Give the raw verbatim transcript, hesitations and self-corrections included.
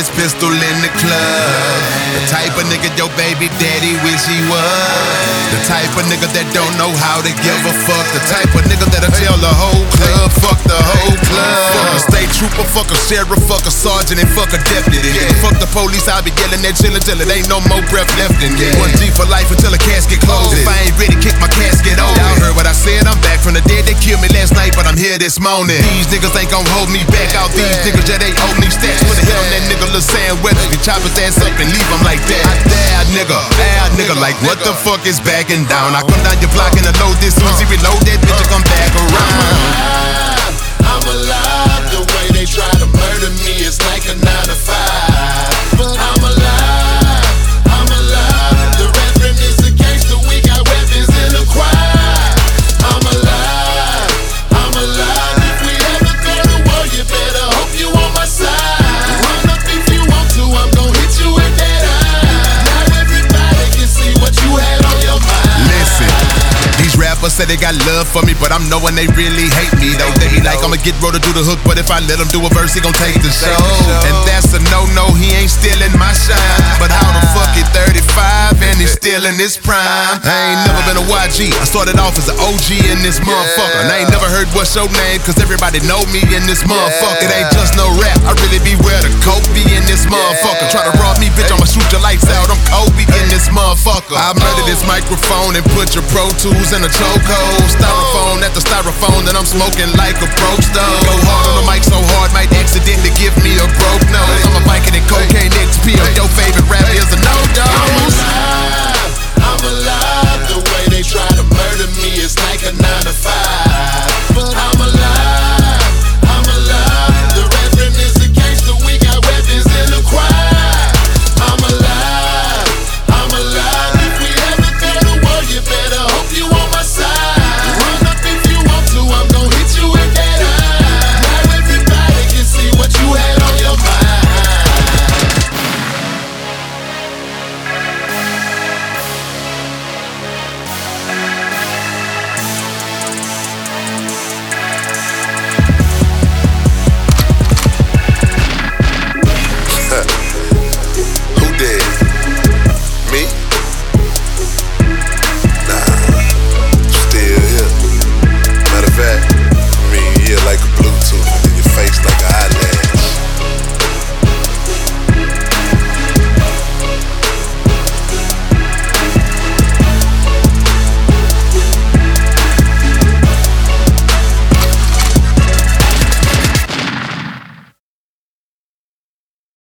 his pistol in the club. The type of nigga your baby daddy wish he was. The type of nigga that don't know how to give a fuck. The type of nigga that'll tell the whole club, fuck the whole club. Fuck a state trooper, fuck a sheriff, fuck a sergeant, and fuck a deputy. Yeah. Fuck the police, I'll be yelling that chillin' till it ain't no more breath left in me. One G for life until the casket closes. If I ain't ready, kick my casket over. Y'all heard what I said, I'm back from the dead. They killed me last night, but I'm here this morning. These niggas ain't gon' hold me back. All these niggas, yeah, they owe me stacks. What the hell on that nigga Lil Sam Weather? He chop his ass up and leave him like that. I dare nigga, dare nigga, like what the fuck is backing down? I come down your block and I load this Uzi, reload that bitch and come back around. I'm alive, the way they try to murder me is like a nine to five. But I'm alive, I'm alive. The reverend is against the we got weapons in the choir. I'm alive, I'm alive. If we ever go to war, you better hope you on my side. Run up if you want to, I'm gon' hit you with that eye. Now everybody can see what you had on your mind. Listen, these rappers say they got love for me, but I'm knowing they really hate me though. They be like, I'ma get Ro to do the hook, but if I let him do a verse, he gon' take the show. And that's a no-no, he ain't stealing my shine. But how the fuck he thirty-five and he's still in his prime? I ain't never been a Y G, I started off as an O G in this motherfucker. And I ain't never heard what's your name, cause everybody know me in this motherfucker. It ain't just no rap, I really be where the coke be in this motherfucker. Try to rob me, bitch, I'ma shoot your lights out, I'm Kobe in this motherfucker. I murder this microphone and put your Pro Tools in a chokehold. Styrofoam at the styrofoam, then I'm smoking like a broke stove. Go hard on the mic so hard, might accidentally give me a broke nose. I'm a biking and